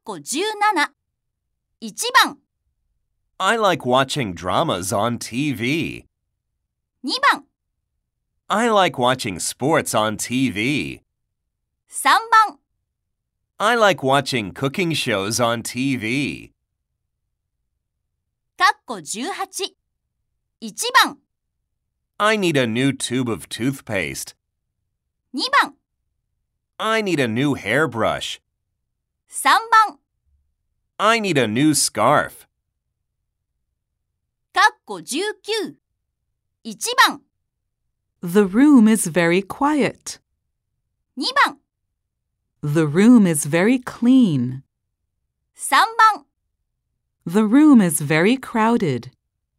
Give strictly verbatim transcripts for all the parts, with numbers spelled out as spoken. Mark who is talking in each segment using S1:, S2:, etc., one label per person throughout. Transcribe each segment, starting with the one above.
S1: こじゅうなな。いちばん、
S2: I like watching dramas on T V.
S1: にばん、
S2: I like watching sports on T V.
S1: さんばん、
S2: I like watching cooking shows on T V.
S1: かっこじゅうはち。いちばん、
S2: I need a new tube of toothpaste.
S1: にばん、
S2: I need a new hairbrush.
S1: さんばん、
S2: I need a new scarf.
S1: かっこじゅうきゅう。いちばん、
S3: The room is very quiet.
S1: にばん、
S3: The room is very clean.
S1: さんばん、
S3: The room is very crowded.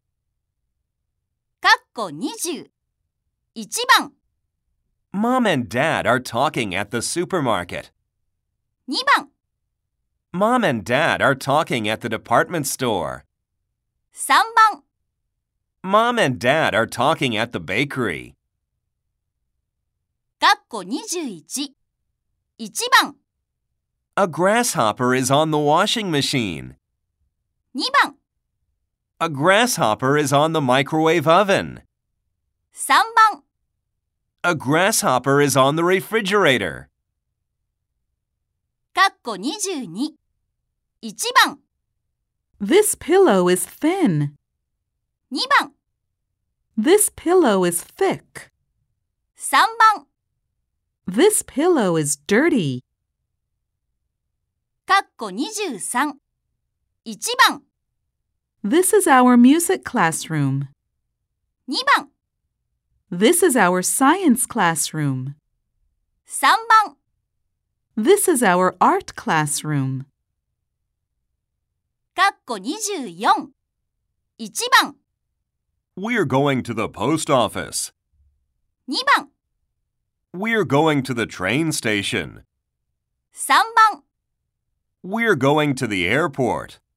S1: かっこにじゅう。いちばん、
S2: Mom and Dad are talking at the supermarket.
S1: にばん、
S2: Mom and Dad are talking at the department store.
S1: さんばん、
S2: Mom and Dad are talking at the bakery.
S1: かっこにじゅういち。いちばん、
S2: A grasshopper is on the washing machine.
S1: にばん、
S2: A grasshopper is on the microwave oven.
S1: さんばん、
S2: A grasshopper is on the refrigerator.
S1: かっこにじゅうに。いちばん、
S3: This pillow is thin.
S1: にばん、
S3: This pillow is thick.
S1: さんばん、
S3: This pillow is dirty.
S1: かっこにじゅうさん。いちばん、
S3: This is our music classroom.
S1: にばん、
S3: This is our science classroom.
S1: さんばん、
S3: This is our art classroom.
S1: かっこにじゅうよん。いちばん、
S2: We're going to the post office.
S1: にばん、
S2: We're going to the train station.
S1: さんばん、
S2: We're going to the airport.